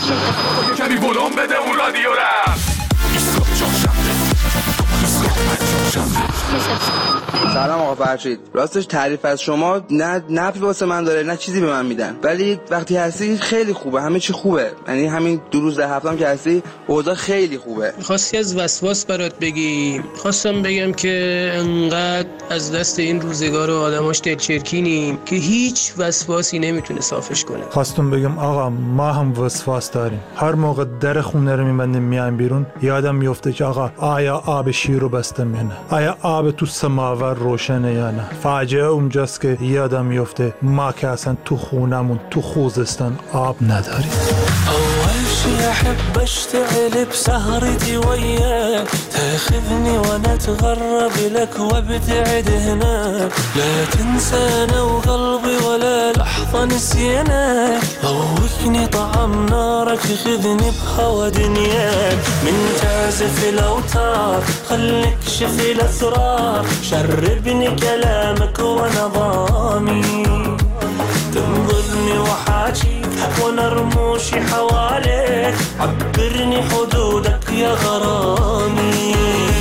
کمی ولوم بده اون رادیو رفت. سلام آقا فرشید، راستش تعریف از شما نه نفعی واسه من داره نه چیزی به من میدن، ولی وقتی هستی خیلی خوبه، همه چی خوبه. یعنی همین 2 روز در هفتم که هستی اوضاع خیلی خوبه. خواستی از وسواس برات بگی، خواستم بگم که انقدر از دست این روزگار و آدماش دلچرکینیم که هیچ وسواسی نمیتونه صافش کنه. خواستم بگم آقا ما هم وسواس داریم. هر موقع در خونه رو میبندیم میایم بیرون یادم میفته که آقا آیا آب شیر رو بستم یا نه، آیا آب تو سماور روشنه یا نه. فاجعه اونجاست که یادم میفته ما که اصلا تو خونمون تو خوزستان آب نداریم. أول شي أحب أشتغل بسهرتي وياك، تاخذني وأنا أتغرب لك وابتعد هناك، لا تنسانا وقلبي ولا لحظة نسيناك، ذوقني طعم نارك خذني بهوى دنياك، من تعزف الأوتار خليك شف الأسرار، شربني كلامك وأنا ضامي، تنظرني وحاجي وانا رموشي حواليك، عبرني حدودك يا غرامي.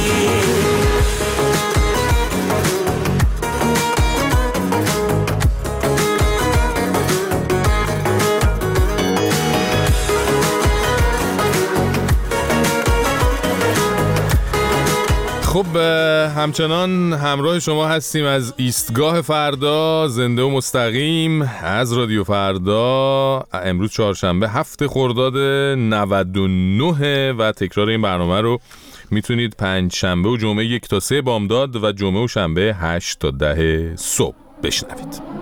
خب همچنان همراه شما هستیم از ایستگاه فردا، زنده و مستقیم از رادیو فردا. امروز چهارشنبه 7 خرداد 99 و تکرار این برنامه رو میتونید 5 شنبه و جمعه 1 تا 3 بامداد و جمعه و شنبه 8 تا 10 صبح بشنوید.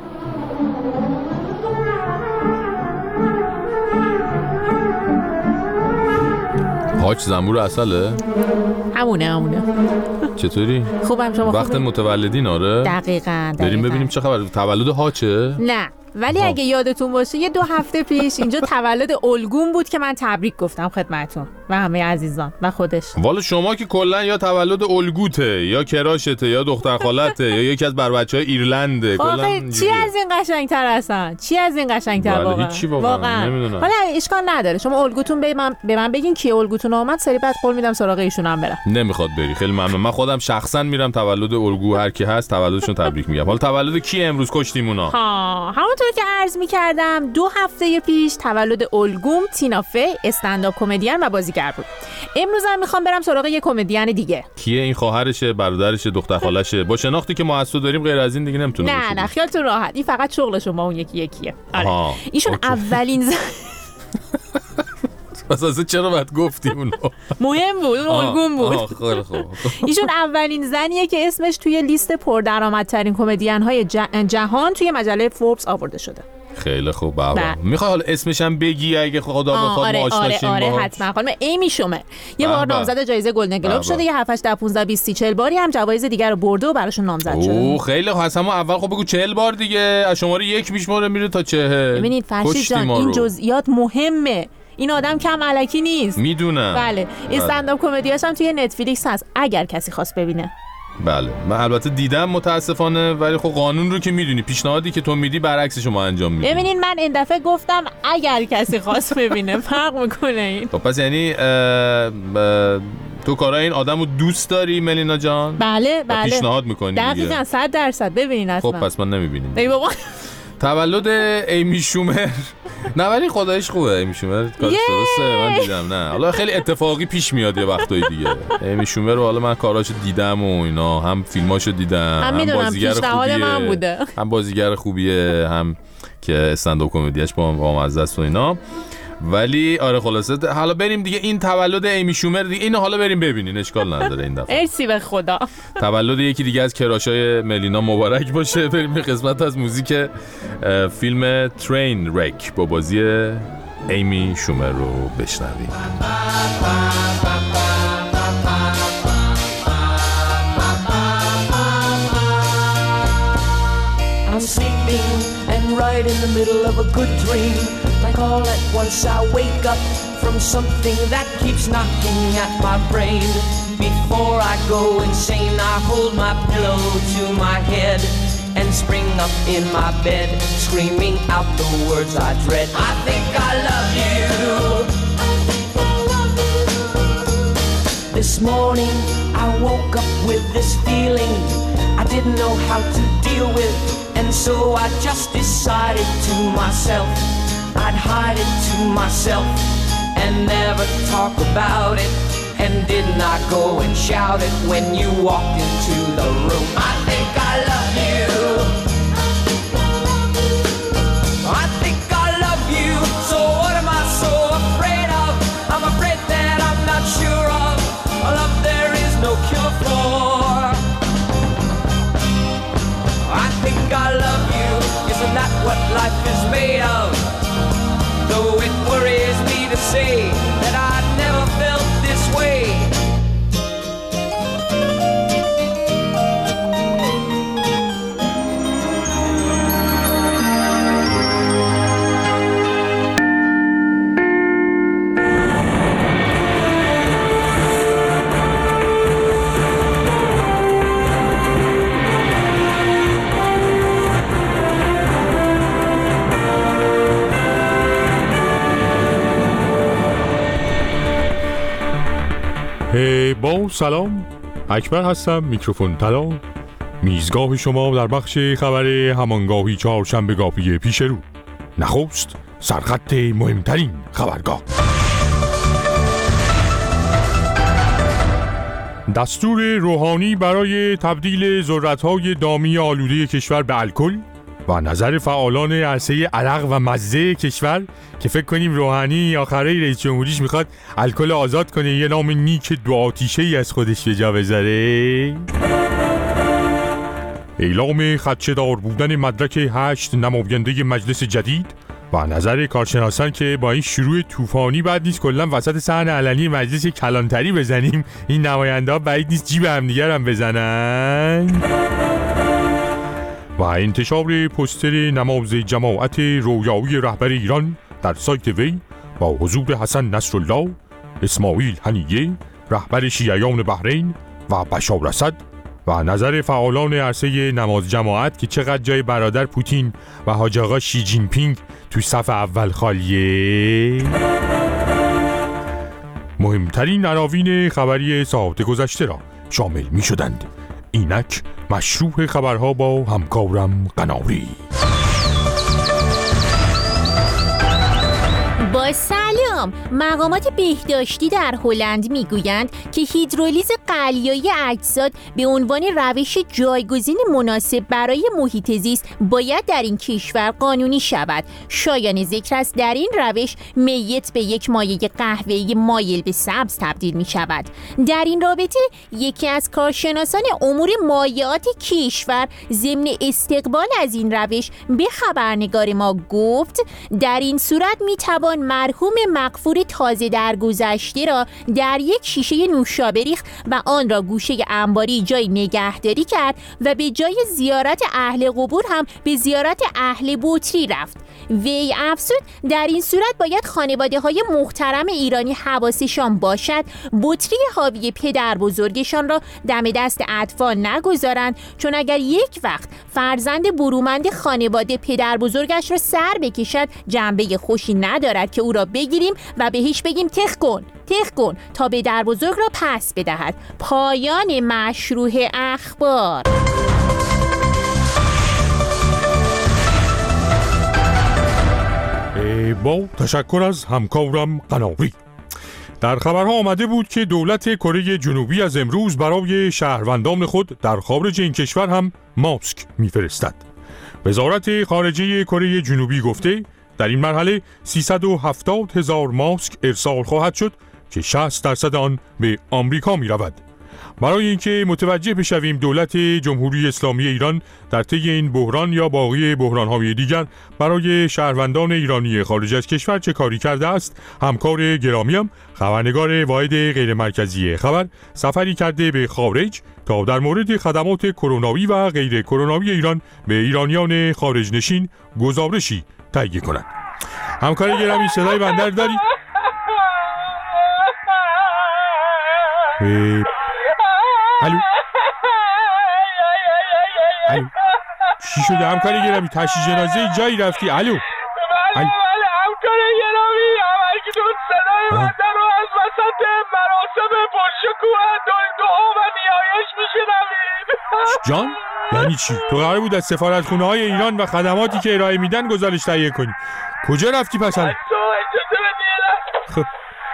حاج زنبور اصله؟ همونه. چطوری؟ خوبم، شما خوبی؟ وقت متولدین آره؟ دقیقاً. بریم ببینیم چه خبر. تولد حاجه؟ نه ولی اگه یادتون باشه یه 2 هفته پیش اینجا تولد الگون بود که من تبریک گفتم خدمتتون و همه عزیزان و خودش. والا شما که کلا یا تولد الگوته یا کراشته یا دختر خالته یا یکی از بچه‌های ایرلنده. کلا چی از این قشنگتر هستن؟ چی از این قشنگتر واقعا؟ هیچی واقعا نمیدونم. حالا اشکال نداره، شما الگوتون به من بگین کی الگوتون اومد، سری بعد قول میدم سراغ ایشون هم برم. نمیخواد بری، خیلی ممنون. من خودم شخصا میرم تولد الگو هر کی هست تولدشون تبریک میگم. حالا تولد کی امروز کشتیمونا؟ همونطور که عرض می‌کردم 2 هفته پیش تولد الگوم تینا فی استندآپ کمدین و بازیگر بود. امروز هم میخوام برم سراغ یه کمدین دیگه. کیه این؟ خواهرشه، برادرشه، دختر خالشه؟ با شناختی که ما اسو داریم غیر از این دیگه نمیتونه باشه. نه خیالتون راحت، این فقط شغلشون با اون یکیه. آره. ایشون اولین اساسا چرا باید گفتیم اونو؟ مهم بود، الگون بود. خیلی خوب. ایشون اولین زنیه که اسمش توی لیست پردرآمدترین کمدین‌های جهان توی مجله فوربس آورده شده. خیلی خوب بابا. میخوای حالا اسمش هم بگی اگه خدا بخواد ما آشنا شیم؟ آره حتما. خانم ایمی شومر یه بار نامزد جایزه گلدن گلوب شده، یه 7 8 15 20 40 باری هم جوایز دیگر رو برده و براشون نامزد شده. اوه خیلی خوب. اصلا اول خب بگو 40 بار دیگه، از شماره 1 میشماره میره تا 40. ببینید فرشید جان این جزئیات مهمه، این آدم کم الکی نیست. میدونم. بله استندآپ کمدیاش هم توی نتفلیکس هست اگر کسی خواست ببینه. بله من البته دیدم متاسفانه، ولی خب قانون رو که میدونی، پیشنهادی که تو میدی برعکسش ما انجام میدیم. ببینین من این دفعه گفتم اگر کسی خواست ببینه، فرق میکنه این. خب پس یعنی تو کارای این آدمو دوست داری ملینا جان؟ بله پیشنهاد میکنی دیگه. دقیقاً 100% ببینین اصلا. خب پس من نمیبینیم. ای بابا تولد ایمی شومر. نه ولی خدایش خوبه ایمی شومر، کارش درسته، من دیدم. نه حالا خیلی اتفاقی پیش میاد یه وقتای دیگه. ایمی شومر رو حالا من کاراشو دیدم و اینا، هم فیلماشو دیدم، هم بازیگر خوبیه، من بوده. هم بازیگر خوبیه، هم که استندآپ کمدیاش با مزه است و اینا. ولی آره خلاصه حالا بریم دیگه این تولد ایمی شومر دیگه، اینو حالا بریم ببینین، اشکال نداره این دفعه. ارسی به خدا. تولد یکی دیگه از کراشای ملینا مبارک باشه. بریم یه قسمت از موزیک فیلم ترین رک با بازی ایمی شومر رو بشنویم. I'm sleeping and right in the middle of a good dream. Like all at once I wake up from something that keeps knocking at my brain. Before I go insane, I hold my pillow to my head and spring up in my bed, screaming out the words I dread. I think I love you. This morning I woke up with this feeling I didn't know how to deal with, and so I just decided to myself I'd hide it to myself and never talk about it. And did not go and shout it when you walked into the room. I think I love you. I think I love you. So what am I so afraid of? I'm afraid that I'm not sure of a love there is no cure for. I think I love you. Isn't that what life is made of? Though it worries me to say that I never felt this way. با سلام، اکبر هستم، میکروفون طلا، میزگاه شما در بخش خبر همانگاهی چهارشنبهگاهی پیش رو. نخست سرخط مهمترین خبرگاه. دستور روحانی برای تبدیل ذرت‌های دامی آلوده کشور به الکل و نظر فعالان عرصه عرق و مزه کشور که فکر کنیم روحانی آخره رئیس جمهوریش میخواد الکل آزاد کنه، یه نام نیک دو آتیشه‌ای از خودش به جا بذاره. اعلام خدشه‌دار بودن مدرک 8 نماینده مجلس جدید و نظر کارشناسان که با این شروع طوفانی بعد نیست کلا وسط صحن علنی مجلس کلانتری بزنیم، این نماینده‌ها بعید نیست جیب همدیگر هم بزنن. و انتشار پوستر نماز جماعت رویایی رهبر ایران در سایت وی با حضور حسن نصرالله، اسماعیل هنیه رهبر شیعیان بحرین و بشار اسد و نظر فعالان عرصه نماز جماعت که چقدر جای برادر پوتین و حاج آقا شی جین پینگ تو صف اول خالیه. مهمترین عناوین خبری ساعت گذشته را شامل می شدند. اینک مشروع خبرها با همکارم قناری. با سلام، مقامات بهداشتی در هلند میگویند که هیدرولیز قلیایی اجساد به عنوان روش جایگزین مناسب برای محیط زیست باید در این کشور قانونی شود. شایان ذکر است در این روش میت به یک مایع قهوه‌ای مایل به سبز تبدیل می شود. در این رابطه یکی از کارشناسان امور مایعات کشور ضمن استقبال از این روش به خبرنگار ما گفت در این صورت می توان مرحوم مغفور تازه درگذشته را در یک شیشه نوشابه ریخت و آن را گوشه انباری جای نگهداری کرد و به جای زیارت اهل قبور هم به زیارت اهل بطری رفت. وی افزود در این صورت باید خانواده‌های محترم ایرانی حواسشان باشد بطری حاوی پدر بزرگشان را دم دست اطفال نگذارند، چون اگر یک وقت فرزند برومند خانواده پدر بزرگش را سر بکشد جنبه خوشی ندارد که او را بگیریم و بهش بگیم تخ کن تا پدر بزرگ را پس بدهد. پایان مشروع اخبار. با تشکر از همکارم قناری. در خبرها آمده بود که دولت کره جنوبی از امروز برای شهروندان خود در خارج این کشور هم ماسک میفرستد. وزارت خارجه کره جنوبی گفته در این مرحله 370,000 ماسک ارسال خواهد شد که 60% آن به آمریکا می رود. برای اینکه متوجه بشویم دولت جمهوری اسلامی ایران در طی این بحران یا باقی بحران‌های دیگر برای شهروندان ایرانی خارج از کشور چه کاری کرده است، همکار گرامیم خبرنگار واحد غیر مرکزی خبر سفری کرده به خارج تا در مورد خدمات کروناوی و غیر کروناوی ایران به ایرانیان خارج نشین گزارشی تهیه کند. همکار گرامی صدای بنده داری؟ الو چی شده همکاری گرامی؟ تشییع جنازه جایی رفتی؟ الو همکار گرامی، همگیتون صدای بنده رو از وسط مراسم پرشکوه دعا و نیایش میشنوید. جان؟ یعنی چی؟ تو قرار بود از سفارتخونه‌های ایران و خدماتی که ارائه میدن گزارش تهیه کنی. کجا رفتی پس الان؟ خب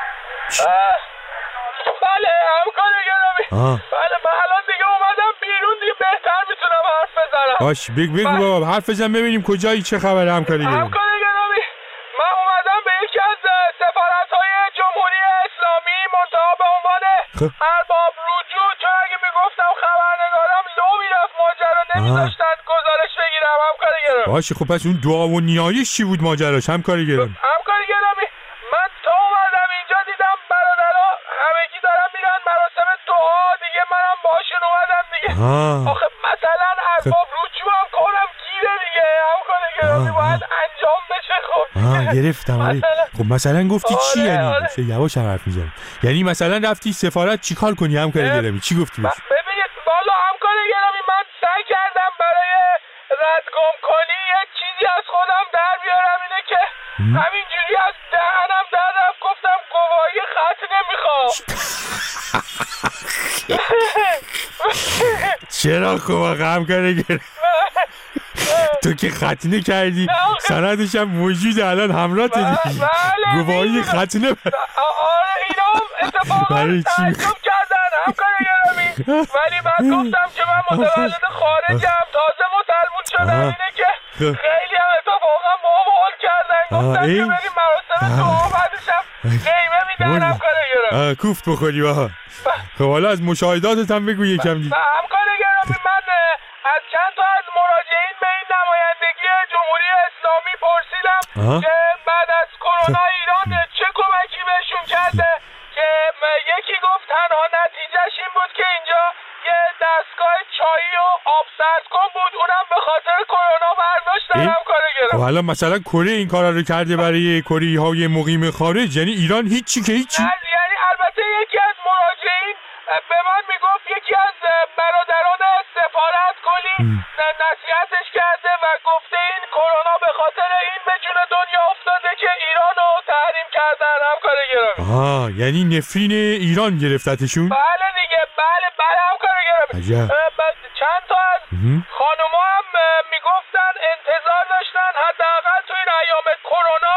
بله همکار گرامی. بله من الان دیگه اومدم بیرون، دیگه بهتر میتونم حرف بزنم. باش بگو بابا، حرف بزن ببینیم کجایی، چه خبره همکار گرامی؟ همکار گرامی من اومدم به یکی از سفارت‌های جمهوری اسلامی منتها به عنوان ارباب رجوع، چون اگه میگفتم خبرنگارم لو میرفت ماجرا نمیذاشتن گزارش بگیرم همکار گرامی. باشه خب پس اون دعا و نیایش چی بود ماجراش همکار گرامی؟ همکار گرامی من تا اومدم اینجا دیدم برادرها همگی دارن میرن مراسم دعا، دیگه منم باشون اومدم دیگه. آخه مثلا ارباب رجوع هم کارم گیره دیگه همکار گرامی، باید انجام بشه. خب گرفتم. خب مثلا گفتی چی یعنی؟ یواش حرف میزنی. یعنی مثلا رفتی سفارت چیکار کنی همکار گرامی؟ چی گفتی بهش؟ ببینید والا همکار گرامی من سعی کردم برای ردگم کنی یه چیزی از خودم در بیارم، اینه که همینجوری از دهنم در رفت گفتم گواهی خط نمیخوام. چرا خب همکار گرامی تو که ختنه کردی سندش هم موجود الان همراهت دیگه، گواهی ختنه. آره اینا اتفاقا تعجب کردن همکار گرامی، ولی من گفتم که من متولد خارجم تازه مسلمون شدم، اینه که خیلی هم اتفاقا با هم حال کردن، گفتن که بریم مراسم دعا بعدش هم قیمه میدن همکار گرامی. کوفت بخوری بها. خب حالا از مشاهداتت هم بگو یکم دیگه. همکار گرامی من از چند تا از مراجعین به این نمایندگی جمهوری اسلامی پرسیدم که بعد از کرونا ایران چه کمکی بهشون کرده، که یکی گفت تنها نتیجهش این بود که اینجا یه دستگاه چایی و آب سرد کن بود، اونم به خاطر کرونا برداشتن همکار گرامی. حالا مثلا کره این کارا رو کرده برای کره‌های مقیم خارج، یعنی ایران هیچی که هیچی؟ یعنی البته یکی از مراجعین به من میگفت یکی از برادران سفارت کلی نصیحتش کرده و گفته این کرونا به خاطر این به جون دنیا افتاده که ایران رو تحریم کردن همکار گرامی. یعنی نفرین ایران گرفتتشون؟ بله دیگه، بله همکار گرامی. چند تا از خانوما هم میگفتن انتظار داشتن حداقل تو این ایام کرونا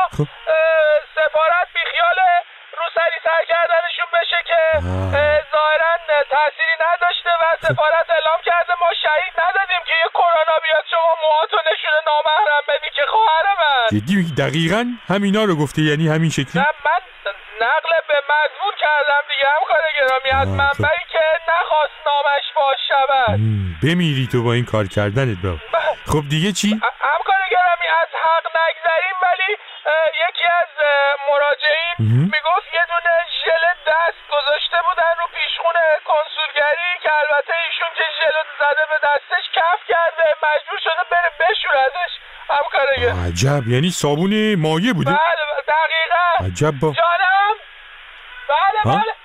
سفارت بیخیال روسری سر کردنشون بشه که ظاهرا تأثیری نداشته و سفارت اعلام کرده ما شهید ندادیم که یه کرونا بیاد شما موهاتو نشونه نامحرم بدی که خواهر من. جدی میگی؟ دقیقاً همینا رو گفته، یعنی همین شکلی؟ نه من نقل به مضمون کردم دیگه همکار گرامی، از منبعی که نخواست نامش باز شود. بمیری تو با این کار کردنت بابا. خب دیگه چی؟ همکار گرامی از حق نگذریم، ولی یکی از مراجعین میگفت یه دونه ژل دست گذاشته بودن رو پیشخون کنسولگری که البته ایشون که ژل زده به دستش کف کرده مجبور شده بره بشورتش همکار گرامی. عجب، یعنی صابون مایع بوده؟ بله دقیقاً. عجب با جانم. بله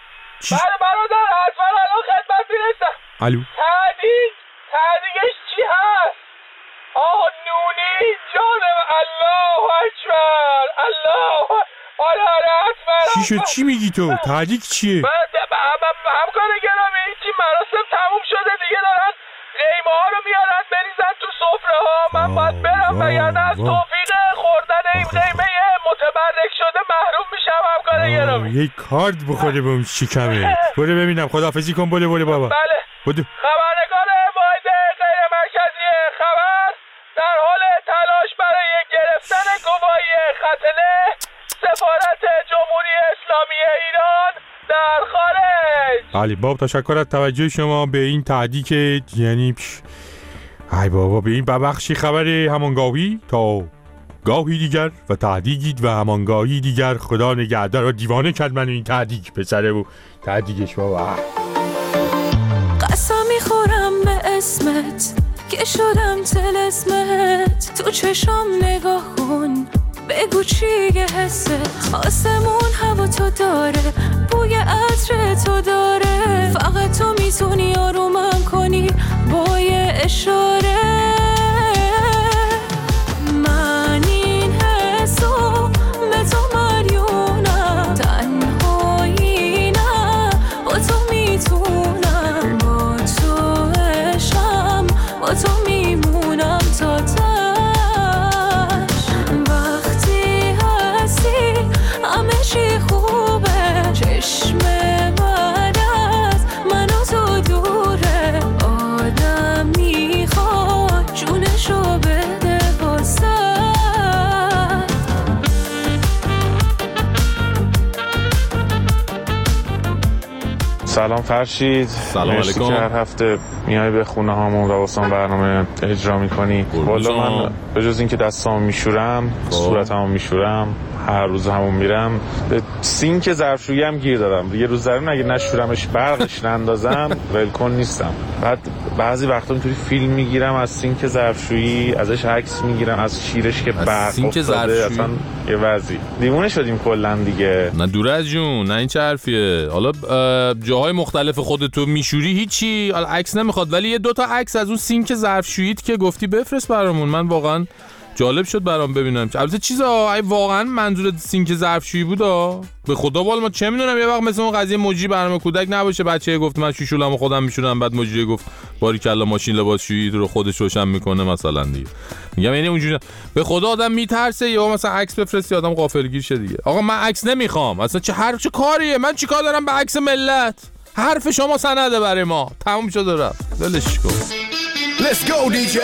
برادر حتما الان خدمت میرسم. الو تهدیگش چی هست؟ نونی جانم. الله اکبر الله. آره حتما. چی شد؟ چی میگی تو؟ تهدیگ چیه؟ همکار گرامی چی مراسم تموم شده دیگه، دارن قیمه ها رو میارن بریزن تو سفره ها، من باید برم وگرنه از توفیق خوردن این قیمه متبرک شده محروم میشم همکار گرامی. یک کارد بخوره به اون شکمه. برو ببینم، خداحافظی کن. برو بابا. بله. خبرنگار واحد غیر مرکزی خبر در حال تلاش برای گرفتن گواهی ختنه سفارت جمهوری اسلامی ایران در خارج. بله باب، تشکر از توجه شما به این تهدید، یعنی ای بابا به این ببخشی خبر همانگاهی تا گاهی دیگر و تهدیدید و همانگاهی دیگر. خدا نگهدار. و دیوانه کرد من این تهدید پسره و تهدیدش بابا. قسم میخورم به اسمت که شدم طلسمت، تو چشم نگاه کن بگو چیه حست، آسمون هوا تو داره، بوی عطر تو داره، فقط تو میتونی آرومم کنی با یه اشاره. من این حسو به سلام فرشید. سلام علیکم. که هر هفته میای به خونه هامون و واسه برنامه اجرا میکنی. والا من به جز اینکه دستامو میشورم، صورتمو میشورم، هر روز همون میرم، به سینک ظرفشویی هم گیر دادم. یه روز زمین اگه نشورمش برقش نندازم ولکن نیستم. بعد بعضی وقتا اینطوری فیلم میگیرم از سینک ظرفشویی، ازش عکس میگیرم، از شیرش که برق افتاده. اصلا یه وضعی دیوونه شدیم کلا دیگه. نه دور از جون، نه این چه حرفیه. حالا جاهای مختلف خودتو میشوری هیچی، حالا عکس نمیخواد، ولی یه 2 تا عکس از اون سینک ظرفشوییت که گفتی بفرست برامون. من واقعا جالب شد برام ببینم. البته چیزا واقعا منظور سینک ظرفشویی بودا؟ به خدا والا ما چه میدونم، یه وقت مثل اون قضیه موجی برنامه کودک نباشه، بچه گفت من شیشولمو خودم میشورم، بعد موجی گفت باریکلا ماشین لباسشویی رو خودش روشن میکنه مثلا دیگه. میگم یعنی اونجوری به خدا آدم میترسه یا مثلا عکس بفرستی آدم غافلگیر شه دیگه. آقا من عکس نمیخوام، اصلا چه کاریه؟ من چیکار دارم به عکس ملت؟ حرف شما سنده برای ما. تموم شد رفت. ولش کن. Let's go DJ.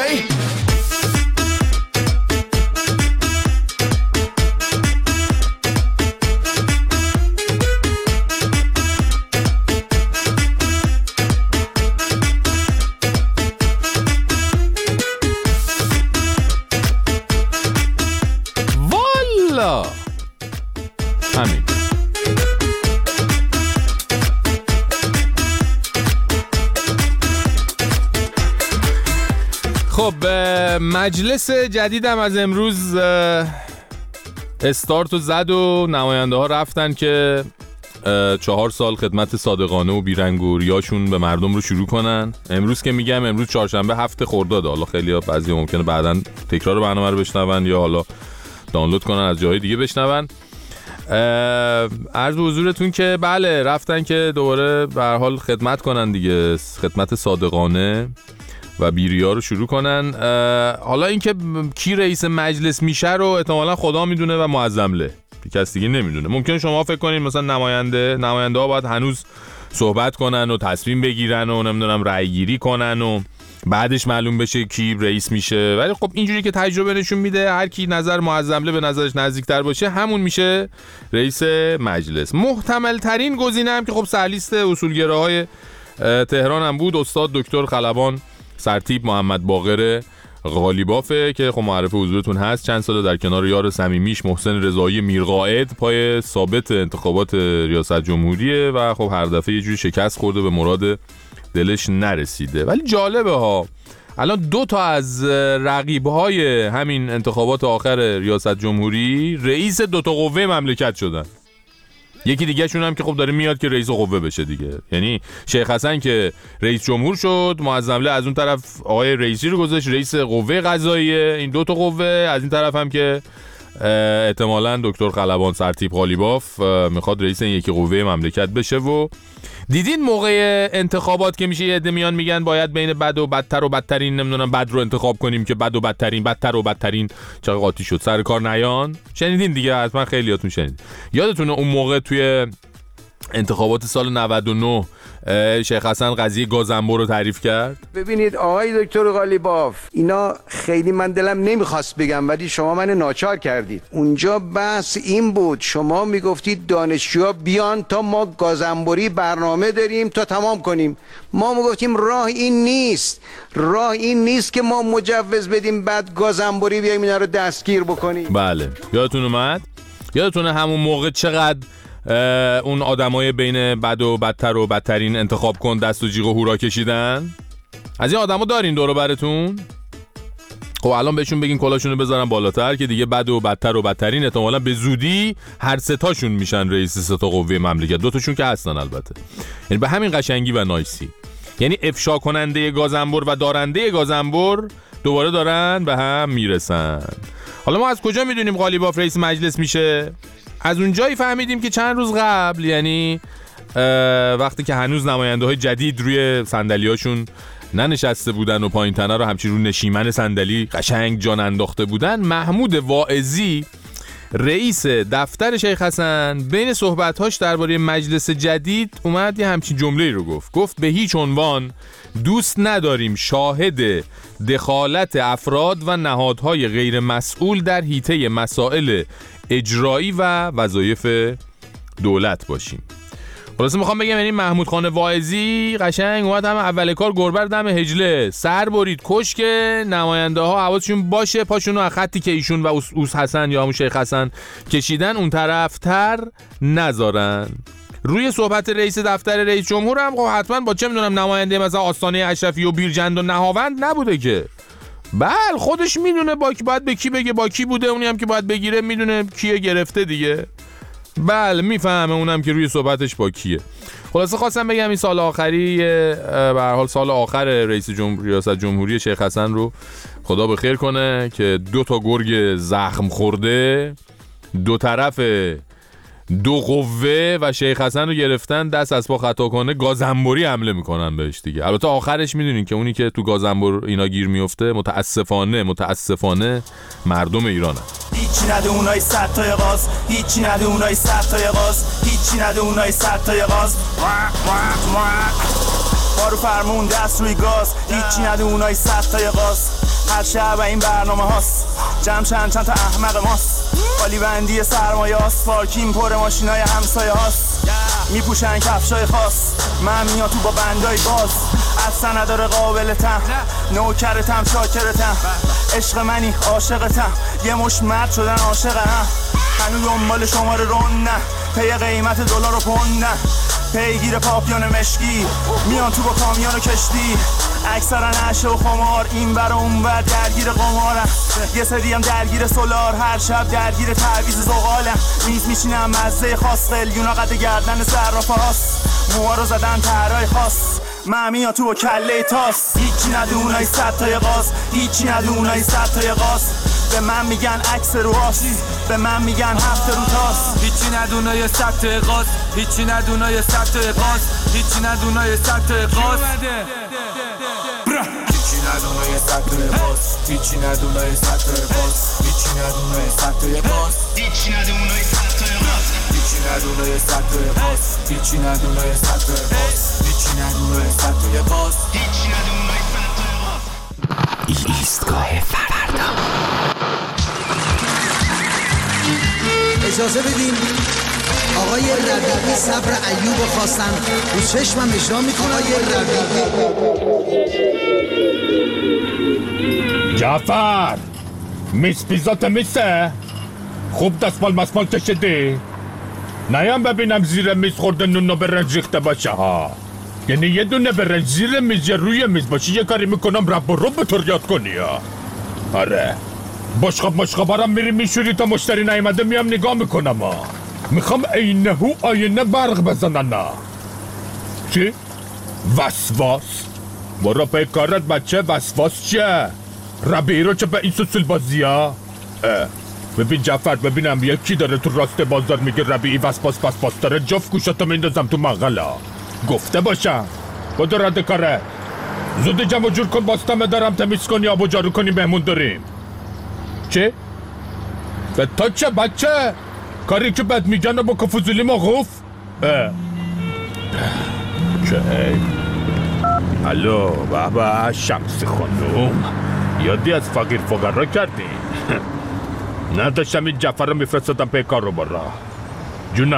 همین. خب مجلس جدیدم از امروز استارتو زد و نماینده ها رفتن که 4 سال خدمت صادقانه و بیرنگ و ریاشون به مردم رو شروع کنن. امروز که میگم امروز چهارشنبه 7 خرداد. حالا خیلی‌ها بعضی ممکنه بعداً تکرار برنامه رو بشنون یا حالا دانلود کنن از جای دیگه بشنون. عرض حضورتون که بله رفتن که دوباره به هر حال خدمت کنن دیگه، خدمت صادقانه و بیریا رو شروع کنن. حالا اینکه کی رئیس مجلس میشه رو احتمالاً خدا میدونه و معظم له، کس دیگه نمیدونه. ممکنه شما فکر کنین مثلا نماینده ها باید هنوز صحبت کنن و تصمیم بگیرن و نمیدونم رأی گیری کنن و بعدش معلوم بشه کی رئیس میشه، ولی خب اینجوری که تجربه نشون میده هر کی نظر معظمله به نظرش نزدیکتر باشه همون میشه رئیس مجلس. محتمل ترین گزینه هم که خب سرلیست اصولگراهای تهران هم بود، استاد دکتر خلبان سرتیپ محمد باقر غالیبافه که خب معرف حضورتون هست. چند ساله در کنار یار صمیمیش محسن رضایی میرقائد پای ثابت انتخابات ریاست جمهوریه و خب هر دفعه یه جوری شکست خورده، به مراد دلش نرسیده. ولی جالبه ها، الان 2 تا از رقیب‌های همین انتخابات آخر ریاست جمهوری رئیس 2 تا قوه مملکت شدن. یکی دیگه شون هم که خب داره میاد که رئیس قوه بشه دیگه، یعنی شیخ حسن که رئیس جمهور شد، معظمله از اون طرف آقای رئیسی رو گذاشت رئیس قوه قضاییه، این 2 تا قوه، از این طرف هم که احتمالاً دکتر خلبان سرتیپ غالیباف میخواد رئیس این یکی قوه مملکت بشه. و دیدین موقع انتخابات که میشه یه عده میان میگن باید بین بد و بدتر و بدترین نمیدونم بد رو انتخاب کنیم که بد و بدترین بدتر و بدترین چقدر قاطی شد سر کار نیان. شنیدین دیگه، حتما خیلیاتون شنید. یادتونه اون موقع توی انتخابات سال 99 شیخ حسن قضیه گازنبور رو تعریف کرد؟ ببینید آقای دکتر غالیباف، اینا خیلی من دلم نمیخواست بگم ولی شما من ناچار کردید. اونجا بحث این بود، شما میگفتید دانشجوها بیان تا ما گازنبوری برنامه داریم تا تمام کنیم. ما میگفتیم راه این نیست که ما مجوز بدیم بعد گازنبوری بیایم اینا رو دستگیر بکنیم. بله یادتون اومد؟ یادتونه همون موقع چقدر اون آدمای بین بد و بدتر و بدترین انتخاب کن دست و جیغ و هورا کشیدن؟ از این آدما دارین دور و براتون؟ خب الان بهشون بگین کلاشونو بذارن بالاتر که دیگه بد و بدتر و بدترین احتمالاً به زودی هر 3 تاشون میشن رئیس 3 تا قوه مملکت، 2 تاشون که هستن البته. یعنی به همین قشنگی و نایسی، یعنی افشا کننده گازنبور و دارنده گازنبور دوباره دارن به هم میرسن. حالا ما از کجا میدونیم غالیباف رئیس مجلس میشه؟ از اونجایی فهمیدیم که چند روز قبل، یعنی وقتی که هنوز نماینده های جدید روی صندلیاشون ننشسته بودن و پایین تنه رو همچین رو نشیمن صندلی قشنگ جان انداخته بودن، محمود واعظی رئیس دفتر شیخ حسن بین صحبت‌هاش درباره مجلس جدید اومد یه همچین جمله‌ای رو گفت به هیچ عنوان دوست نداریم شاهد دخالت افراد و نهادهای غیر مسئول در حیطه مسائل اجرایی و وظایف دولت باشیم. خلاص میخوام بگم یعنی محمود خان واعظی قشنگ اومد همه اول کار گربه دم هجله سر برید کش که نماینده ها حواسشون باشه پاشونو از خطی که ایشون و اوس حسن یا همون شیخ حسن کشیدن اون طرفتر نذارن. روی صحبت رئیس دفتر رئیس جمهور هم خب حتما با چه میدونم نماینده مثلا آستانه اشرفی و بیرجند و نهاوند نبوده که. بله خودش میدونه باید به کی بگه با کی بوده، اونی هم که باید بگیره میدونه کیه گرفته دیگه. بله میفهمه اونم که روی صحبتش با کیه. خلاصه خواستم بگم این سال آخری به هر حال سال آخر ریاست جمهوری شیخ حسن رو خدا به خیر کنه که 2 تا گرگ زخم خورده 2 طرف 2 قوه و شیخ حسن رو گرفتن دست از پا خطا کنه گازنبوری حمله میکنن بهش دیگه. البته آخرش میدونین که اونی که تو گازنبور اینا گیر میفته متاسفانه مردم ایرانه. هیچی نده اونای 100 تای غاز، هیچی نده اونای 100 تای غاز، هیچی نده اونای 100 تای غاز. ما رو فرمون دست روی گاز، هیچی نده اونای 100 تای غاز. هر شب این برنامه هاست جمع چند تا احمق ماست. خالی بندی سرمایه هاست، پارکین پر ماشینای همسایه هاست. میپوشن کفشای خاص، من میاد تو با بندای باز. اصلا نداره قابلتم، نوکرتم شاکرتم. عشق منی عاشقتم، یه مش مرد شدن عاشقم. هنو دنبال شماره رون نه، پی قیمت دلار و پوند نه. پیگیر پاپیون مشکی میان تو با کامیون و کشتی. اکثرا عشق و خمار این بر و اون بر درگیر قمارم. یه سری هم درگیر سولار، هر شب درگیر تعویض زغالم. میز میشینم مزه خاص، قلیونا قد گردن صرافه هاست. موها رو زدن طرای خاص، من میان تو با کله تاس. هیچی نده اونای 100 تای غاز، هیچی نده اونای 100 تای غاز. به من میگن عکس رو آسی، به من میگن هفته رو تاس. هیچی ندونای 100 تای غاز، هیچی ندونای 100 تای غاز، هیچی ندونای 100 تای غاز. هیچی ندونای 100 تای غاز، هیچی ندونای 100 تای غاز، هیچی ندونای 100 تای غاز، هیچی ندونای 100 تای غاز، هیچی ندونای 100 تای غاز، هیچی ندونای 100 تای غاز، هیچی ندونای 100 تای غاز، هیچی ندونای 100 تای غاز. ایستگاه فردا. اجازه بدین آقای ربیعی صبر ایوب خواستن رو چشمم اجرا میکنه. آقای ربیعی جعفر میز پیزات میسه خوب دستمال مسمال کشیدی؟ نیم ببینم زیر میز خورده نونو برنج ریخته باشه ها. یعنی یه دونه برنج زیر میز یا روی میز باشه یه کاری میکنم رب و رب بطور یاد کنی ها. آره مشخابارم میری میشوری تا مشتری نیامده میام نگاه میکنم ها. میخوام اینهو آینه برق بزنن ها. چی؟ وسواس؟ برو پی کارت بچه. وسواس چیه؟ ربیعی رو چه به این سوسول بازی ها؟ ببین جعفر ببینم یکی داره تو راست بازار میگه ربیعی وسواس داره جفت گوشاتو میندازم تو مغلا. گفته باشم بدو رد کاره. زود جمع جور کن باستمه دارم تمیز کنی آب و جارو کنی مهمون داریم. چه؟ به تا چه بچه؟ کاری که بد میگن و با کفوزولی موقوف؟ چه؟ الو بابا شمس خانوم یادی از فقیر فقرا کردین؟ نداشتم این جعفر رو میفرستادم پی کار رو برا جونا.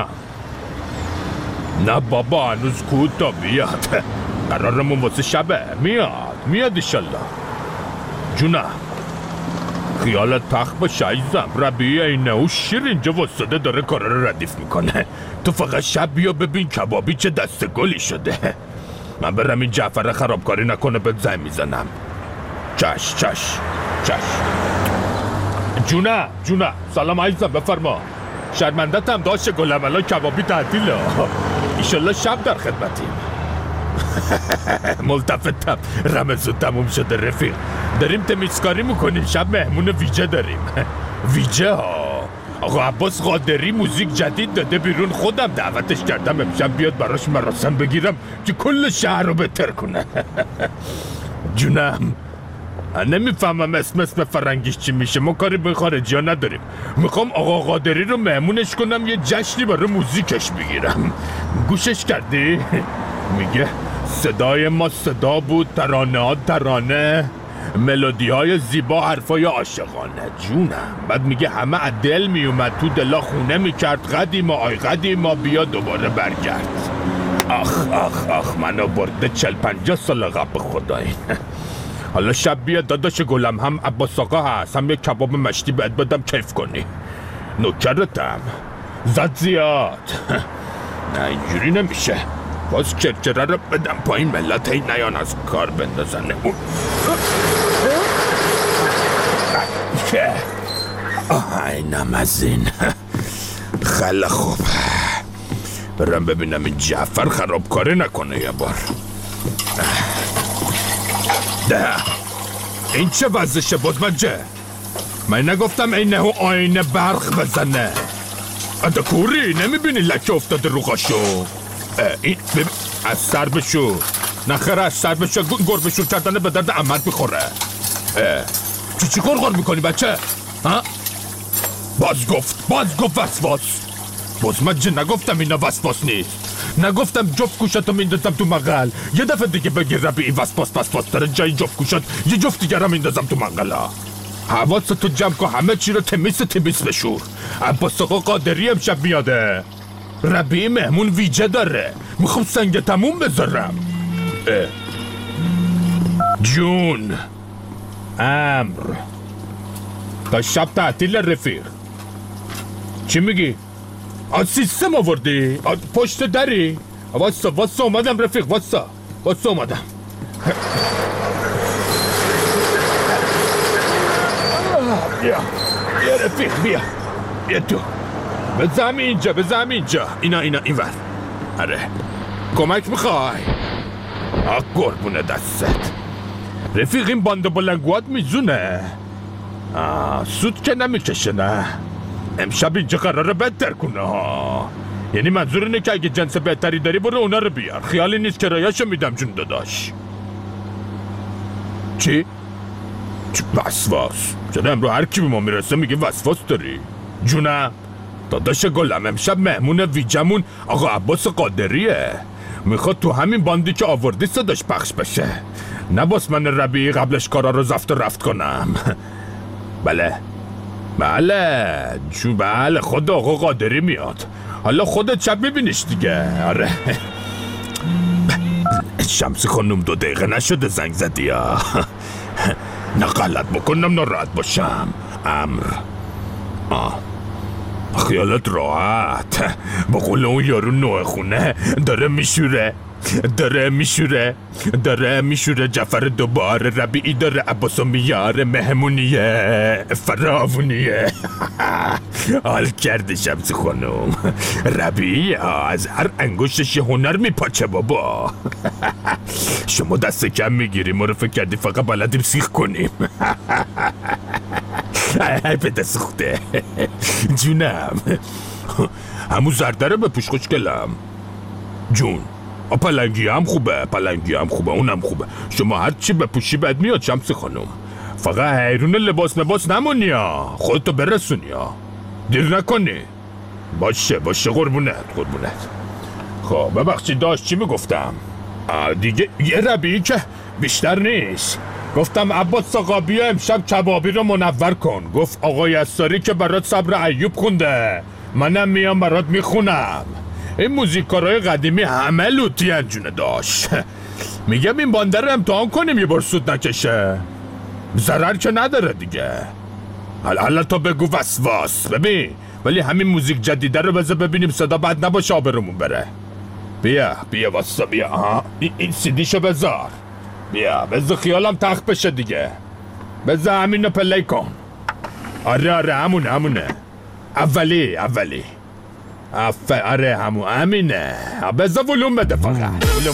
نه بابا هنوز کود تا بیاد قرارمون واسه شبه. میاد ایشالله جونا. خیالت تخت باشه عزیزم. ربیعی اینه و شیر اینجا واسده داره کارا رو ردیف میکنه. تو فقط شب بیا ببین کبابی چه دست گلی شده. من برم این جعفر خرابکاری نکنه بهت زنگ میزنم. چش جونا سلام عزیزم بفرما. شرمندتم داشت گلم الان کبابی تعطیله. ایشالله شب در خدمتیم. ملتفتم رمضان تموم شده رفیق. داریم تمیزکاری میکنیم شب مهمون ویژه داریم. ویژه ها آقا عباس قادری موزیک جدید داده بیرون. خودم دعوتش کردم امشب بیاد براش مراسم بگیرم که کل شهر رو بهتر کنه. جونم نمیفهمم اسم فرنگیش چی میشه. ما کاری به خارجی ها نداریم. میخوام آقا قادری رو مهمونش کنم یه جشنی برای موزیکش بگیرم. گوشش کردی؟ میگه صدای ما صدا بود، ترانه ها ترانه، ملودی های زیبا، حرفای عاشقانه. جونم بعد میگه همه عدل میومد تو دلا خونه میکرد. قدیما آی قدیما بیا دوباره برگرد. آخ منو برده 40-50 سال قبل خدایی. حالا شب بیا داداش گلم، هم عباس آقا هست، هم یک کباب مشتی بهت بدم کیف کنی. نوکرتم. زد زیاد. نه اینجوری نمیشه. باز کرکره رو بدم پایین، ملت هی نیان از کار بندازنه. اینم از این. خیلی خوب. برم ببینم این جعفر خرابکاری نکنه یه بار. ده این چه وضعشه بزمجه؟ من نگفتم اینه و آینه برق بزنه. اده کوری نمیبینی لکه افتاده رو قاشو؟ این ببین از سر بشو. نخیره از سر بشو. گربه شور کردنه به درد عمد میخوره. چی گرگار میکنی بچه؟ ها؟ باز گفت وسواس. بزمجه نگفتم اینا وسواس نیست. نگفتم جفت گوشتو میندازم تو مغل. یه دفعه دیگه بگی ربیعی وسواس داره جای جفت گوشت یه جفت دیگه رو میندازم تو مغلا. حواستو جمع کن، همه چی رو تمیز بشور. عباس آقا قادری امشب میاده. ربیعی مهمون ویژه داره، میخوام سنگ تموم بذارم. جون امر تا شب تعطیل رفیق. چی میگی؟ سیستم آوردی؟ پشت دری؟ واسه اومدم رفیق. واسه اومدم. بیا رفیق بیا تو. بزم اینجا. اینا این ور. آره کمک میخوای؟ قربونه دستت رفیق. این باند بلنگوات میزونه. سود که نمیکشه نه. امشب اینجا قراره بهتر کنه ها. یعنی منظور اینه که اگه جنس بهتری داری برو اونا رو بیار. خیالی نیست که رایاشو میدم جون داداش. چی؟ وسواس؟ چرا امرو هر کی به ما میرسه میگه وسواس داری؟ جونم داداش گلم امشب مهمون ویجمون آقا عباس قادریه. میخواد تو همین باندی که آوردی صداش پخش بشه. نباس من ربیعی قبلش کارا رو زفت و رفت کنم. بله خود آقا قادری میاد. حالا خودت شب میبینیش دیگه. آره شمسی خانم 2 دقیقه نشده زنگ زدی ها. نه غلط بکنم ناراحت باشم. امر خیالت راحت. با قول اون یارو نوع خونه داره میشوره جعفر دوباره. ربیعی داره عباسو میاره. مهمونیه فراوونیه. حال کرده شمس خانم. ربیعی از هر انگشتش هنر میپاچه بابا. شما دست کم میگیری. ما رو فکر کردی فقط بلدیم سیخ کنیم. پده سخته. جونم همون زرده رو بپوش خوشگلم. جون پلنگی هم خوبه. اونم خوبه. شما هر چی بپوشی بد میاد شمس خانم. فقط حیرون لباس نمونی ها. خودتو برسونی ها. دیر نکنی. باشه قربونت. خب ببخشید داشت چی میگفتم؟ دیگه یه ربیعی که بیشتر نیست. گفتم عباس آقا بیا امشب کبابی رو منور کن. گفت آقای اساری که برات صبر ایوب خونده، منم میام برات میخونم. این موزیکارای قدیمی همه لوتی انجونه داشت. میگم این بانده رو امتحان کنیم یه بار سود نکشه. ضرر که نداره دیگه. حالا تو بگو وسواس. ببین ولی همین موزیک جدیده رو بذار ببینیم صدا بد نباشه آبرومون بره. بیا واسه بیا. این سیدیشو بذار. بیا بذار خیالم تخت بشه دیگه. بذار همینو پلی کن. آره همونه. اولی آره همینه. بذار ولوم بده فقط.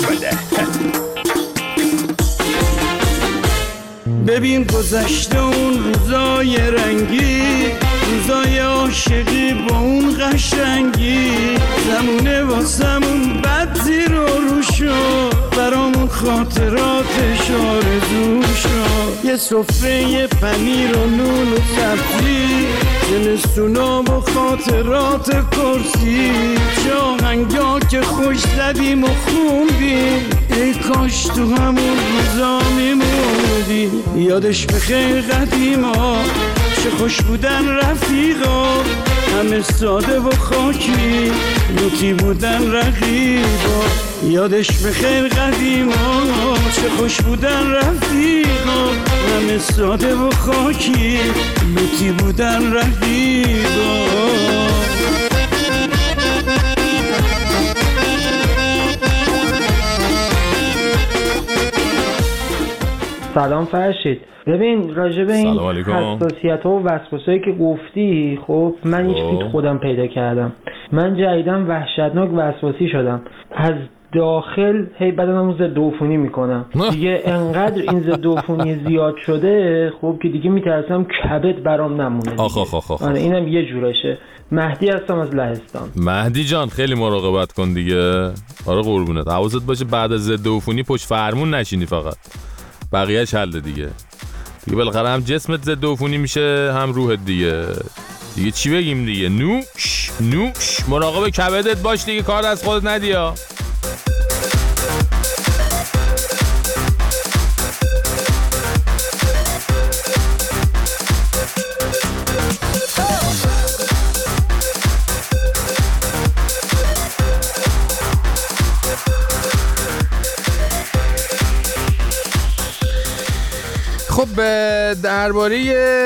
ببین گذشته اون روزای رنگی، روزای عاشقی با اون قشنگی، زمونه واسمون بد زیر و رو شد، برامون خاطراتش آرزو شد. یه سفره پنیر و نون و سبزی، زمستونا و خاطرات کرسی، چه آهنگا که خوش زدیم و خوندیم، ای کاش تو همون روزا میموندیم. یادش بخیر قدیما، چه خوش بودن رفیقا، همه ساده و خاکی، لوتی بودن رقیبا، یادش بخیر قدیما، چه خوش بودن رفیقا، همه ساده و خاکی، لوتی بودن رقیبا. سلام فرشید. ببین راجع به این حساسیت‌ها و وسواسه‌ای که گفتی، خب من یه چیزی خودم پیدا کردم. من جدیداً وحشتناک وسواسی شدم. از داخل هی بدنمو ضد عفونی میکنم دیگه، انقدر این ضد عفونی زیاد شده خب که دیگه میترسم کبد برام نمونه. آره اینم یه جورشه. مهدی هستم از لهستان. مهدی جان خیلی مراقبت کن دیگه. آره قربونت، حواست باشه بعد از ضد عفونی پشت فرمون نشینی، فقط بقیه‌اش حل دیگه بالاخره هم جسمت ضد عفونی میشه هم روحت دیگه چی بگیم دیگه. نوش مراقب کبدت باش دیگه، کار از خودت ندیا. خب درباره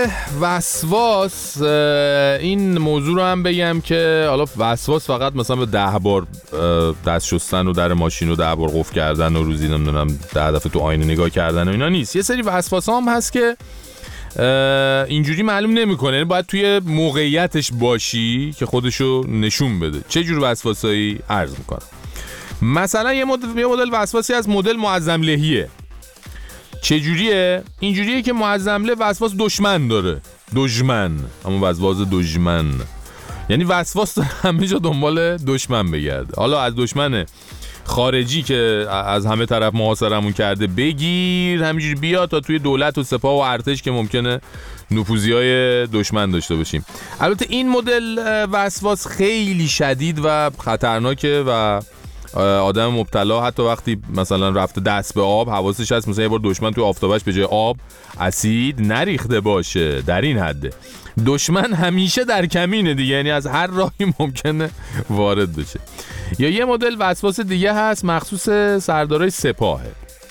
وسواس این موضوع رو هم بگم که حالا وسواس فقط مثلا به 10 بار دست شستن و در ماشین رو 10 بار قفل کردن و روزی نمیدونم 10 دفعه تو آینه نگاه کردن و اینا نیست. یه سری وسواس هم هست که اینجوری معلوم نمیکنه، یعنی باید توی موقعیتش باشی که خودشو نشون بده. چه جور وسواسایی عرض میکنم؟ مثلا یه مدل وسواسی از مدل معظم لهیه. چه جوریه؟ اینجوریه که معظم له وسواس دشمن داره. دشمن، اما وسواس دشمن یعنی وسواس داره همه جا دنبال دشمن بگرده. حالا از دشمن خارجی که از همه طرف محاصرمون کرده بگیر، همینجوری بیا تا توی دولت و سپاه و ارتش که ممکنه نفوذی‌های دشمن داشته باشیم. البته این مدل وسواس خیلی شدید و خطرناکه و آدم مبتلا حتی وقتی مثلا رفته دست به آب حواسش هست مثلا یه بار دشمن توی آفتابش به جای آب اسید نریخته باشه، در این حده. دشمن همیشه در کمینه دیگه، یعنی از هر راهی ممکنه وارد بشه. یا یه مدل وسواس دیگه هست مخصوص سردارای سپاهه.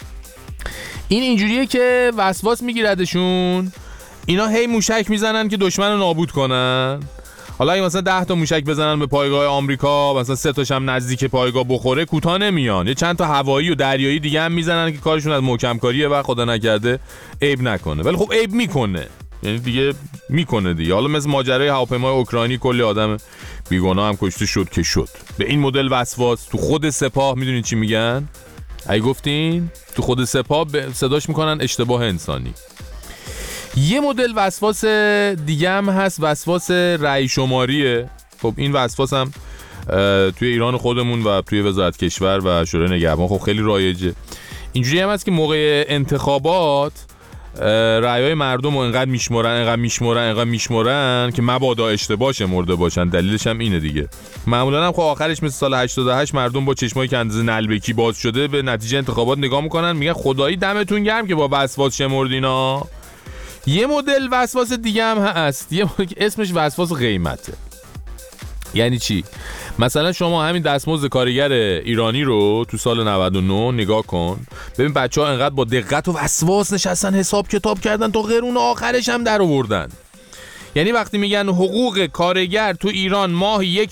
این اینجوریه که وسواس میگیردشون، اینا هی موشک میزنن که دشمن رو نابود کنن. حالا اگه مثلا 10 تا موشک بزنن به پایگاه آمریکا، مثلا 3 تاش هم نزدیک پایگاه بخوره، کوتاه نمیان. یه چند تا هوایی و دریایی دیگه هم میزنن که کارشون از محکم کاریه و خدا نکرده عیب نکنه. ولی خب عیب میکنه، یعنی دیگه میکنه دیگه. حالا مثل ماجرای هواپیمای اوکراینی کلی آدم بیگناه هم کشته شد که شد. به این مدل وسواس تو خود سپاه میدونین چی میگن؟ اگه گفتین تو خود سپاه صداش میکنن اشتباه انسانی. یه مدل وسواس دیگه هم هست، وسواس رأی شماریه. خب این وسواس هم توی ایران خودمون و توی وزارت کشور و شورای نگهبان خب خیلی رایجه. اینجوری هم هست که موقع انتخابات رأیای مردم رو انقدر میشمرن که مبادا اشتباه مرده باشن. دلیلش هم اینه دیگه. معمولا هم خب آخرش مثل سال 88 مردم با چشمای که اندازه نلبکی باز شده به نتیجه انتخابات نگاه میکنن، میگن خدایی دمتون گرم که با وسواس شمردینا. یه مدل وسواس دیگه هم هست، یه مدل اسمش وسواس قیمته. یعنی چی؟ مثلا شما همین دستمزد کارگر ایرانی رو تو سال 99 نگاه کن، ببین بچه‌ها انقدر با دقت و وسواس نشستن حساب کتاب کردن تا قرون آخرش هم در آوردن. یعنی وقتی میگن حقوق کارگر تو ایران ماهی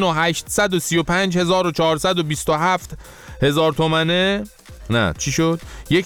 1,833,427 تومنه، نه چی شد؟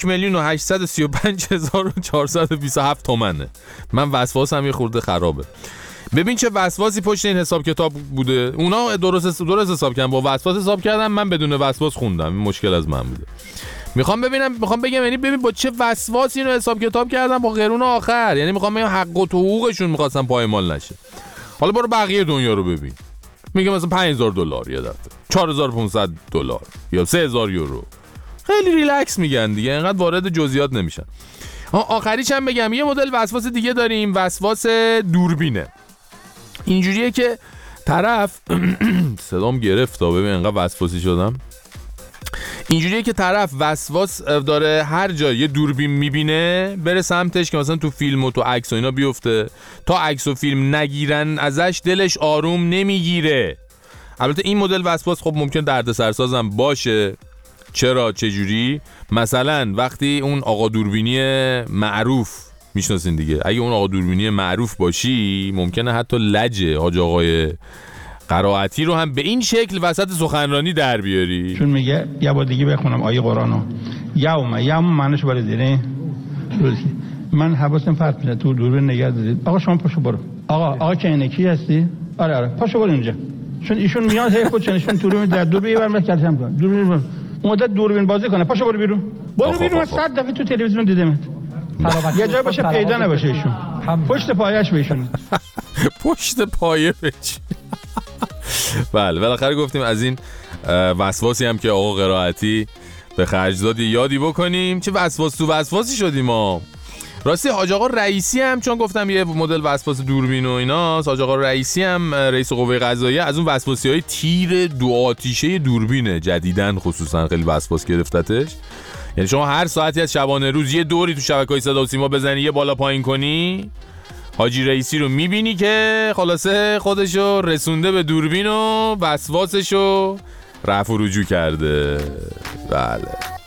1,835,427 تومنه. من وسواسم یه خورده خرابه. ببین چه وسواسی پشت این حساب کتاب بوده. اونا درست حساب کردن، با وسواس حساب کردن، من بدون وسواس خوندم. این مشکل از من بوده. میخوام بگم یعنی ببین با چه وسواسی اینو حساب کتاب کردن با قرون آخر. یعنی میخوام بگم حق و حقوقشون میخواستن پایمال نشه. حالا برو بقیه دنیا رو ببین. میگه مثلا $5,000 یه دفعه، $4,500 یا 3,000 یورو. خیلی ریلکس میگن دیگه، اینقدر وارد جزئیات نمیشن. آخریش هم بگم یه مدل وسواس دیگه داریم، وسواس دوربینه. اینجوریه که طرف صدام گرفت تا ببین انقدر وسواسی شدم. اینجوریه که طرف وسواس داره هر جا یه دوربین میبینه بره سمتش که مثلا تو فیلم و تو عکس و اینا بیفته، تا عکس و فیلم نگیرن ازش دلش آروم نمیگیره. البته این مدل وسواس خب ممکن دردسرسازم باشه. چرا؟ چجوری؟ مثلا وقتی اون آقا دوربینی معروف میشناسین دیگه، اگه اون آقا دوربینی معروف باشی ممکنه حتی لجه حاج آقای قرائتی رو هم به این شکل وسط سخنرانی در بیاری. چون میگه یه بار دیگه بخونم آیه قرآنو، یوم معنیش برای دیره من حواسم پرت میشه تو دوربین نگه دارید. آقا شما پاشو برو. آقا چینکی هستی؟ آره پاشو برو اینجا. چون ایشون میاد هی خودشون دوربین در دوربین برم کردم کن. دوربین مدت دوربین بازی کنه. پاشو برو بیرون. برو بیرون. 100 دفعه تو تلویزیون دیدمت. یه جای باشه پیدا نباشه ایشون. پشت پایش بهشون. پشت پایه بچ. بله بالاخره گفتیم از این وسواسی هم که آقا قرائتی به خرج داد یادی بکنیم. چه وسواس تو وسواسی شدیم ما. راستی حاج آقا رئیسی هم چون گفتم یه مدل وسواس دوربین و ایناست، حاج آقا رئیسی هم رئیس قوه قضاییه از اون وسواسی‌های تیر دو آتیشه دوربینه. جدیدن خصوصا خیلی وسواس گرفتتش. یعنی شما هر ساعتی از شبانه روز یه دوری تو شبکه‌های صدا و سیما بزنی، یه بالا پایین کنی، حاجی رئیسی رو میبینی که خلاصه خودشو رسونده به دوربین و وسواسشو رفع و رجوع کرده. بله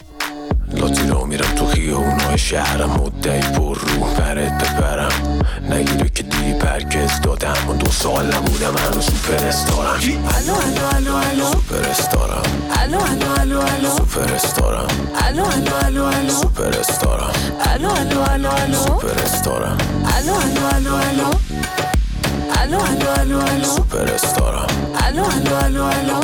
لاتی را میرم تو خیابونای شهرم، مدعی پر رو پرت ببرم، نگیره که دی پرکز دادم. من 2 سال نبودم هنوز سوپر استارم. الو الو الو الو سوپر استارم. الو الو الو الو سوپر استارم. الو الو الو الو سوپر استارم. الو الو الو الو سوپر استارم. الو الو الو الو الو الو الو الو سوپر استارم. الو الو الو الو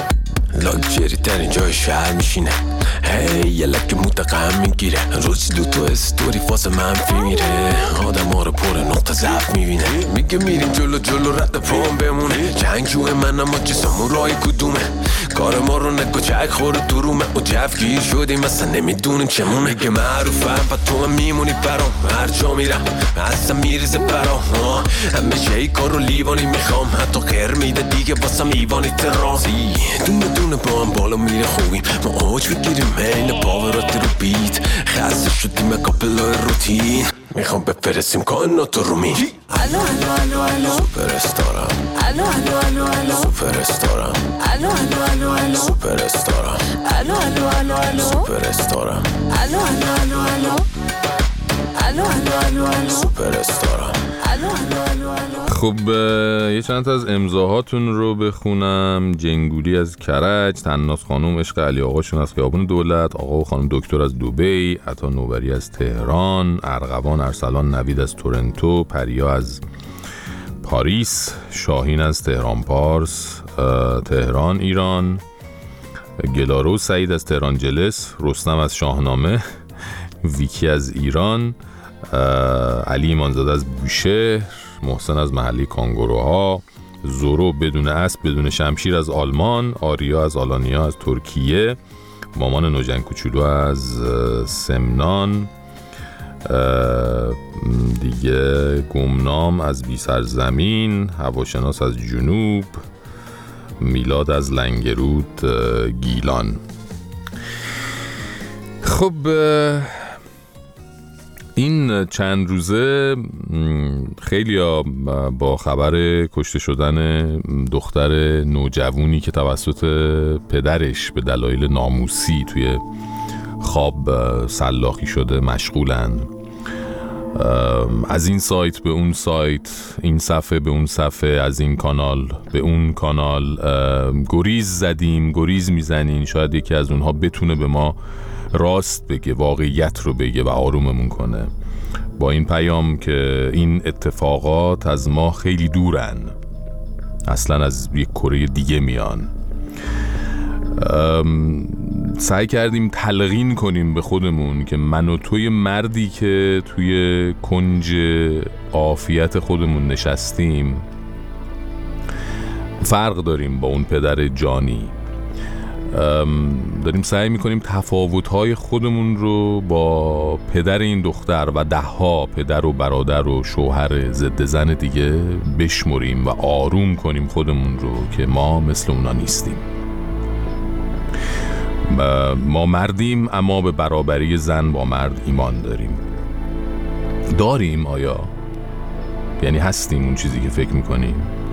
لاکچری ترین جای شهر میشینه، هی یه لکه متقم میگیره، روزی 2 تا استوری فاز منفی میره، آدم ها رو پر نقطه ضعف میبینه، میگه میریم جلو رد پام بمونه، جنگجوه من اما که سامورای کدومه، کار ما رو نگو چک خوره درومه، و جفگیر شدیم اصلا نمیدونیم چمونه، که معروفم پا تو هم میمونی برام، هر جا میرم اصلا میریزه برام، همه جای کار رو لیوانی میخوام، حتی خیر میده دیگه باسم ایوانی ترازی، دونه با هم بالا میره خوبیم، ما آج بگیریم این باورات رو بیت، خسته شدیم کابلای روتین، میخوام بفرستیم کائنات رو می. الو الو الو الو سوپر استارم. الو الو الو الو سوپر استارم. الو الو الو الو سوپر استارم. الو الو الو الو سوپر استارم. الو الو الو الو الو الو الو الو سوپر استارم. الو الو الو الو. خب یه چند تا از امضاهاتون رو بخونم. جنگولی از کرج، تناس خانم عشق علی آقاشون از خیابون دولت، آقا و خانم دکتر از دبی، عطا نوبری از تهران، ارغوان ارسلان نوید از تورنتو، پریا از پاریس، شاهین از تهران پارس، تهران ایران، گلارو سعید از تهران جلس، رستم از شاهنامه، ویکی از ایران، علی ایمانزاده از بوشهر، محسن از محلی کانگوروها، زورو بدون اسب بدون شمشیر از آلمان، آریا از آلانیا از ترکیه، مامان نوجن کوچولو از سمنان، دیگه گمنام از بی سرزمین، هواشناس از جنوب، میلاد از لنگرود گیلان. خب این چند روزه خیلی با خبر کشته شدن دختر نوجوانی که توسط پدرش به دلایل ناموسی توی خواب سلاخی شده مشغولن. از این سایت به اون سایت، این صفحه به اون صفحه، از این کانال به اون کانال گریز زدیم، گریز میزنیم. شاید یکی از اونها بتونه به ما راست بگه، واقعیت رو بگه و آروممون کنه، با این پیام که این اتفاقات از ما خیلی دورن، اصلا از یک کره دیگه میان. سعی کردیم تلقین کنیم به خودمون که من و توی مردی که توی کنج عافیت خودمون نشستیم فرق داریم با اون پدر جانی. داریم سعی میکنیم تفاوت‌های خودمون رو با پدر این دختر و 10 پدر و برادر و شوهر ضد زن دیگه بشمریم و آروم کنیم خودمون رو که ما مثل اونا نیستیم. ما مردیم اما به برابری زن با مرد ایمان داریم آیا؟ یعنی هستیم اون چیزی که فکر میکنیم؟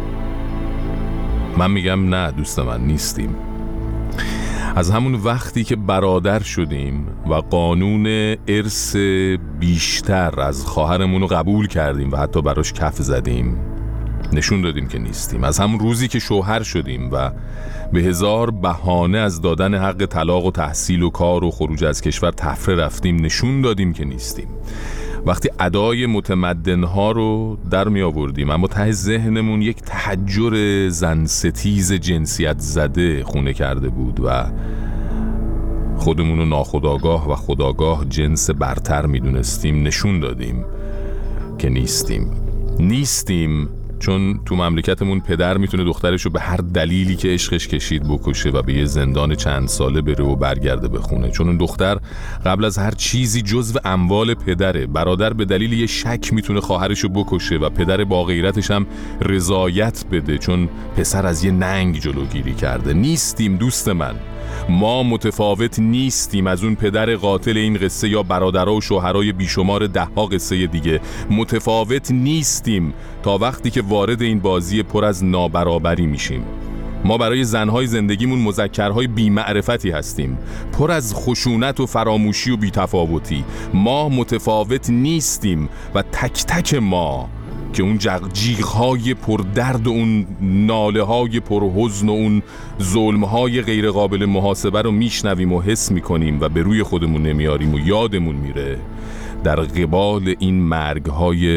من میگم نه دوست من، نیستیم. از همون وقتی که برادر شدیم و قانون ارث بیشتر از خواهرمون رو قبول کردیم و حتی براش کف زدیم، نشون دادیم که نیستیم. از همون روزی که شوهر شدیم و به هزار بهانه از دادن حق طلاق و تحصیل و کار و خروج از کشور تفره رفتیم، نشون دادیم که نیستیم. وقتی ادای متمدنها رو در می آوردیم اما ته ذهنمون یک تحجر زن ستیز جنسیت زده خونه کرده بود و خودمون رو ناخودآگاه و خودآگاه جنس برتر می دونستیم، نشون دادیم که نیستیم. چون تو مملکتمون پدر میتونه دخترشو به هر دلیلی که عشقش کشید بکشه و به یه زندان چند ساله بره و برگرده به خونه، چون اون دختر قبل از هر چیزی جزو اموال پدره. برادر به دلیل یه شک میتونه خواهرشو بکشه و پدر با غیرتش هم رضایت بده چون پسر از یه ننگ جلوگیری کرده. نیستیم دوست من، ما متفاوت نیستیم از اون پدر قاتل این قصه یا برادرها و شوهرای بیشمار دهها قصه دیگه. متفاوت نیستیم تا وقتی که وارد این بازی پر از نابرابری میشیم. ما برای زنهای زندگیمون مذکرهای بی‌معرفتی هستیم، پر از خشونت و فراموشی و بی‌تفاوتی. ما متفاوت نیستیم و تک تک ما که اون جیغ‌های پردرد و اون ناله‌های پرحزن و اون ظلم‌های غیر قابل محاسبه رو میشنویم و حس میکنیم و به روی خودمون نمیاریم و یادمون میره در قبال این مرگ‌های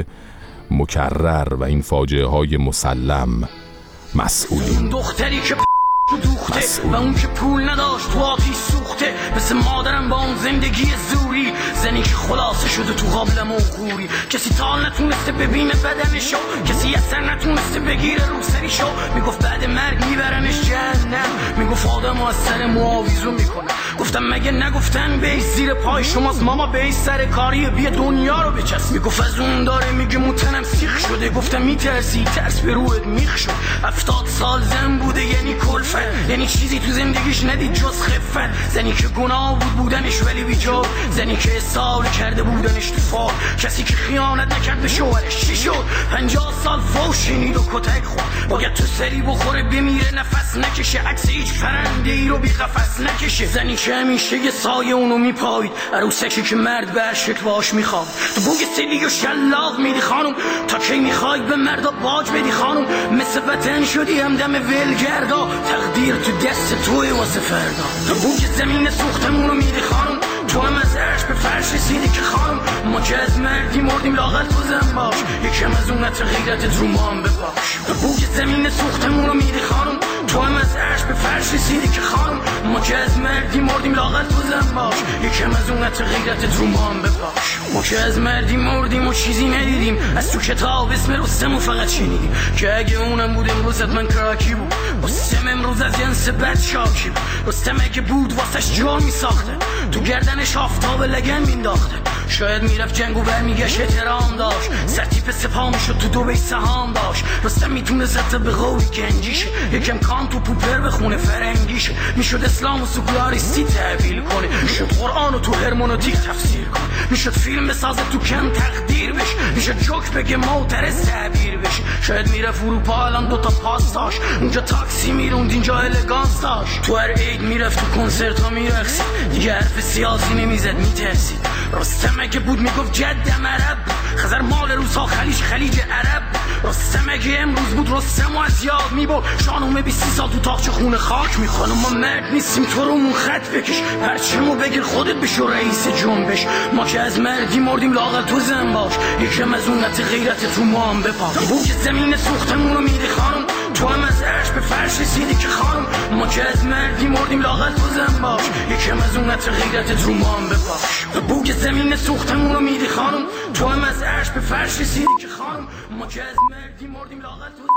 مکرر و این فاجعه‌های مسلم مسئولیم. دختری که دوخته و اون که پول نداشت تو آتیش سوخته، مثل مادرم با اون زندگی زوری، زنی که خلاصه شده تو قابل موقوری. کسی تال نتونسته ببینه بدنشو، کسی اثر نتونسته بگیره رو سریشو. میگفت بعد مرگ میبرنش جهنم، میگفت آدمو از سر معاویزو میکنه. گفتم مگه نگفتن بیش زیر پای شماست ماما، بیش سر کاریه بیا دنیا رو بچست. میگفت از اون داره میگه موتنم سیخ شده. گفتم میترسی؟ ترس به روحت میخ شد. 70 سال زن بوده یعنی کلفت، یعنی چیزی تو زندگیش ندید جز خفت. زنی که گناه بود بودنش ولی بیجا، زنی که اصرار کرده بودنش تو فال. کسی که خیانت نکرد به شوهرش چی شد؟ 50 سال فوش شنید و کتک خورد. باید تو سری بخوره بمیره نفس نکشه، عکس هیچ فرنده ای رو بی قفس نکشه. زنی که همیشه یه سایه اونو میپایید، عروسکی که مرد به هر شکل باش میخواد. تو بوگ سیلی و شلاق میدی خانم، تا کی میخوای به مردا باج بدی خانم؟ مثل وطن شدی همدم ولگردا، تقدیر تو دست توی واسه فردا. تو بوگ زمین سوختمونو میدی خانم، تو هم از عرش به فرش رسیدی که خانم. ما که از مردی مردیم لاغل تو زن باش، یکم از اون عطر غیرتت رو ما هم بپاش. تو بوگ زمین سوختمونو میدی خانم، تو هم از عرش به فرش رسیدی که خانم. ما که از مردی مردیم لاغل تو زن باش، یکم از اون عطر غیرتت رو ما هم بپاش. ما که از مردی مردیم و چیزی ندیدیم، از تو کتاب اسم رستمو فقط شنیدیم که اگه اونم بود امروز حتما کراکی بود. رستم امروز از جنس بد شاکی بود. رستم اگه بود واسش جور میساخته، تو گردنش آفتاب لگن مینداخته. شاید میرفت جنگو برمیگشت احترام داشت، سرتیپ سپاه میشد تو دو سهام داشت. رستم میتونه زده به قوی گنجیشه، یکم کام تو پوپر به خونه فرنگیشه. میشد اسلام و سکولاریستی تحویل کنه، میشد قرآن و تو هرمونوتیک تفسیر کنه. میشد فیلم بسازه تو کم تقدیر بشه، میشد جوک بگه معترض تعبیر بشه. شاید میرفت اروپا الان دوتا پاس داشت، اونجا تاکسی میروند اینجا الگانس داشت. تو هر عید میرفت تو کنسرت ها میرقصید، دیگه حرف سیاسی نمیزد میترسید. رستم اگه بود میگفت جدم عرب، خزر مال روسا خلیج عرب. رستم اگه امروز بود رستم از یاد میبرد، شانومه 20 سال تو تاقچه خونه خاک میخوانم. ما مرد نیستیم تو رو اون خط بکش، پرچمو بگیر خودت بشو رئیس جنبش. ما که از مردی مردیم لاغل تو زن باش، یکم از اون نت غیرت تو ما هم بپاش. بوک زمین سوختمونو میدی خانم، تو هم از عرش به فرش رسیدی که خانم. ما که از مردی مردیم لاغل تو زن باش، یکم از اون نت غیرت تو ما هم بپاش. بوک زمین سوختمونو میدی خانم، تو هم از عرش به فرش رسیدی که خانم. ما که از مردی مردیم لاغل تو